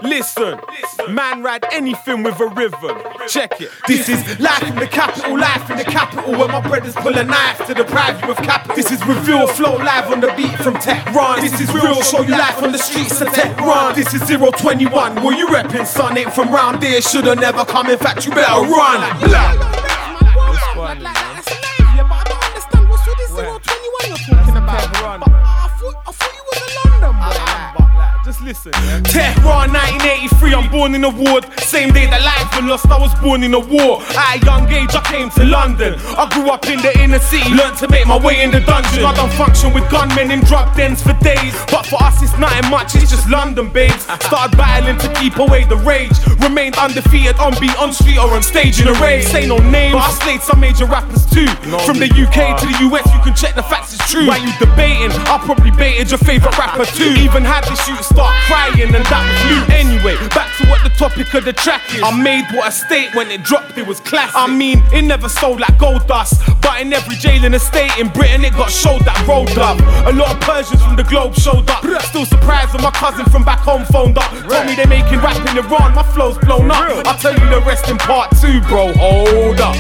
Listen, man ride anything with a rhythm. Check it. This is life in the capital, where my brothers pull a knife to deprive you of capital. This is Reveal Flow live on the beat from Tehran. This is real, show you life on the streets of Tehran. This is 021, where you reppin', son, ain't from round here, shoulda never come, in fact you better run. That's live, yeah, but I don't understand what's with this 021 you're talking about. But I thought you was a London boy. Just listen, yeah. Tehran 1983, I'm born in a ward. Same day that life was lost, I was born in a war. At a young age, I came to London. I grew up in the inner city, learned to make my way in the dungeon. I done function with gunmen in drug dens for days. But for us, it's nothing much, it's just London, babes. Started battling to keep away the rage. Remained undefeated on beat, on street or on stage in a race. Say no names, but I slayed some major rappers too. From the UK to the US, you can check the facts, it's true. Why you debating? I probably baited your favourite rapper too. Even had the shoot start crying and that was you. Anyway, back to what the topic of the track is. I made what I state when it dropped, it was classic. I mean, it never sold like gold dust, but in every jail in the state in Britain it got showed that rolled up. A lot of Persians from the globe showed up. Still surprised when my cousin from back home phoned up. Told me they making rap in Iran, my flow's blown up. I'll tell you the rest in part 2, bro, hold up.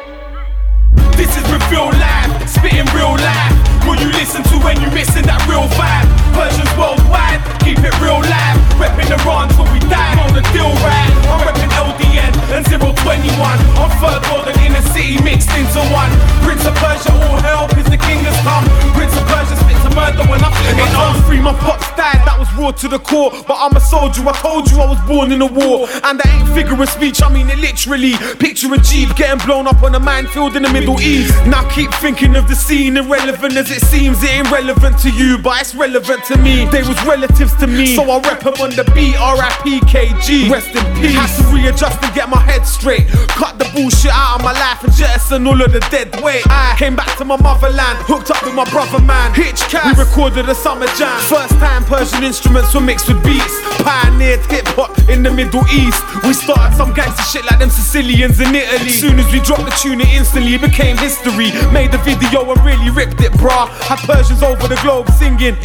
This is Reveal Live, spitting real life. Will you listen to when you missing that real vibe? Persians worldwide, keep it real live. Reppin' Iran till we die, know the deal right. I'm reppin' LDN and 021. I'm third world and inner city mixed into one. Prince of Persia, all hell, cause the king has come. Prince of Persia spit to murder when I flip it on. Free, my pops died, that was raw to the core. But I'm a soldier, I told you I was born in a war. And that ain't figure of speech, I mean it literally. Picture a Jeep getting blown up on a minefield in the Middle East. Now keep thinking of the scene, irrelevant as it seems. It ain't relevant to you, but it's relevant to me. They was relatives to me, so I rep them on the beat. R.I.P. KG, rest in peace. Had to readjust and get my head straight. Cut the bullshit out of my life and jettison all of the dead weight. I came back to my motherland, hooked up with my brother man, Hitch Cass. We recorded a summer jam. First time Persian instruments were mixed with beats. Pioneered hip hop in the Middle East. We started some gangster shit like them Sicilians in Italy. As soon as we dropped the tune, it instantly became history. Made the video and really ripped it, brah. Had Persians over the globe singing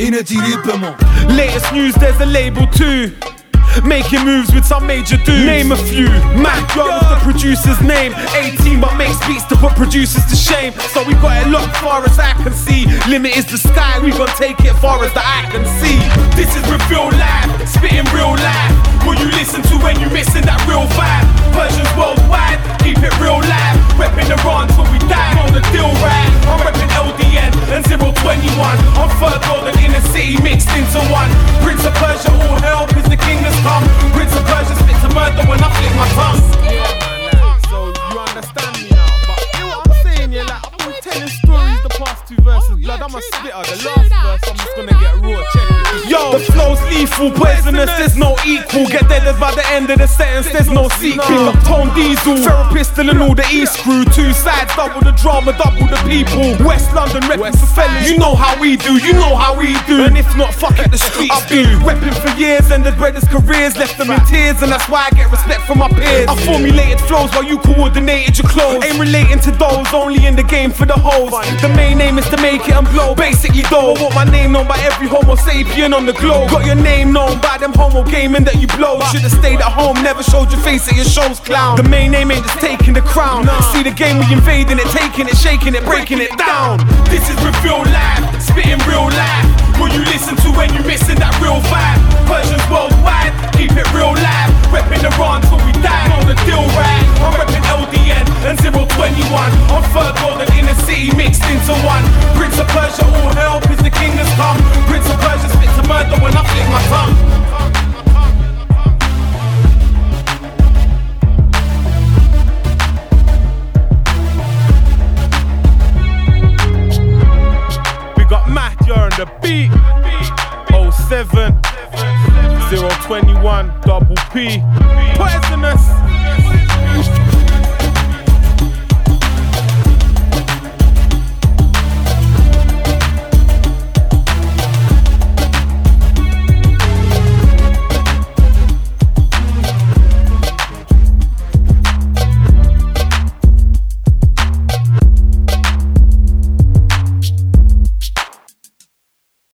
latest news, there's a label too. Making moves with some major dudes. Name a few. Mac Young is the producer's name. 18 but makes beats to put producers to shame. So we got it locked far as I can see. Limit is the sky, we gon' take it far as the eye can see. This is Reveal Live, spitting real life. Will you listen to when you missing that real vibe? Persians worldwide, keep it real live. Reppin' Iran till we die, know the deal right. I'm reppin' LDN and 021. I'm third world and inner city mixed into one. Prince of Persia, all hell, cause the king has come. Prince of Persia spit to murder when I flip my tongue. Yeah, man, so you understand me now. But you know what I'm saying, yeah, like I've been telling stories the past 2 verses. Blood, I'm a spitter. The last verse, I'm just gonna get raw. Check it. Yo, the flow's lethal, poisonous, there's no equal. Get dead by the end of the sentence, there's no sequel. Pick up Tone Diesel, Ferro Pistol and all the East crew. 2 sides, double the drama, double the people. West London, reppin' for fellas. You know how we do, you know how we do. And if not, fuck it, the streets I've been reppin' for years, ended brothers' careers, left them in tears. And that's why I get respect from my peers. I formulated flows while you coordinated your clothes. Ain't relating to those, only in the game for the hoes. The main aim is to make it and blow. Basically though, I want my name known by every homo sapien on the globe. Got your name known by them homo gaming that you blow. Should've stayed at home, never showed your face at your shows, clown. The main aim ain't just taking the crown. See the game, we invading it, taking it, shaking it, breaking it down. This is Reveal Live, spitting real life. Will you listen to when you missing that real vibe? Persians worldwide, keep it real live. Reppin' Iran till we die, know the deal right. I'm reppin' LDN and 021. I'm third world and inner city mixed into one. Prince of Persia, all hell, cause the king has come. Prince of Persia spit to murder when I flip my tongue. On the beat 07 021 double P poisonous.